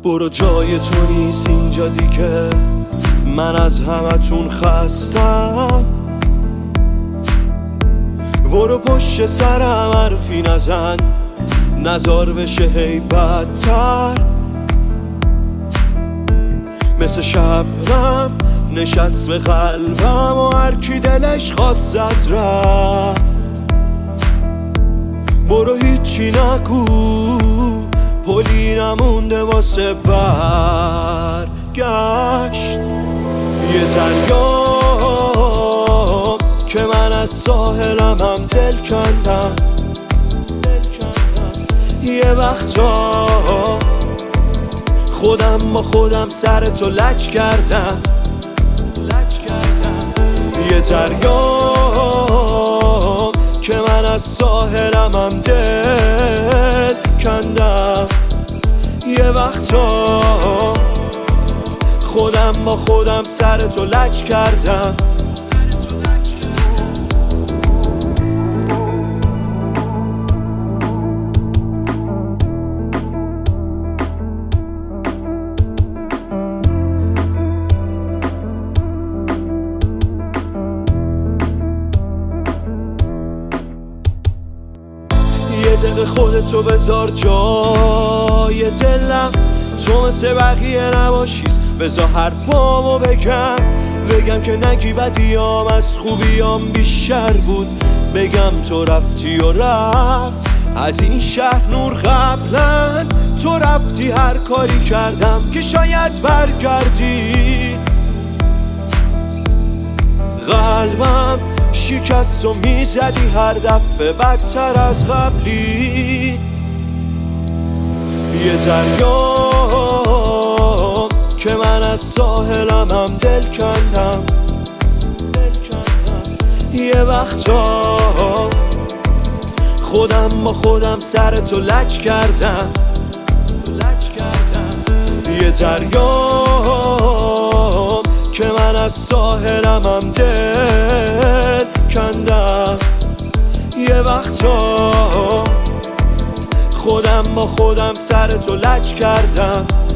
برو جای تو نیست اینجا دیگه، من از همتون خستم. برو پشت سرم حرفی نزن، نزار بشه هی بدتر. مثل شبنم نشست به قلبم و هر کی دلش خواست رفت. برو هیچی نگو، پلی نمونده واسه برگشت. یه دریام که من از ساحلم هم دل کندم. یه وقتا خودم با خودم سر تو لج کردم. یه دریام که من از ساحلم هم دل کندم. یه وقتا خودم با خودم سر تو لج کردم. یه دقیقه خودتو بذار جای دلم، تو مثل بقیه نباشیست. بذار حرفامو بگم که نگی بدیام از خوبیام بیشتر بود. بگم تو رفتی و رفت از این شهر نور قبلا. تو رفتی هر کاری کردم که شاید برگردی. قلبم شکست و میزدی هر دفعه بدتر از قبلی. یه دریام که من از ساحلم هم دل کندم. یه وقتا خودم با خودم سر تو لج کردم. یه دریام که من از ساحلم هم دل کندم. یه وقتا خودم با خودم سر تو لج کردم.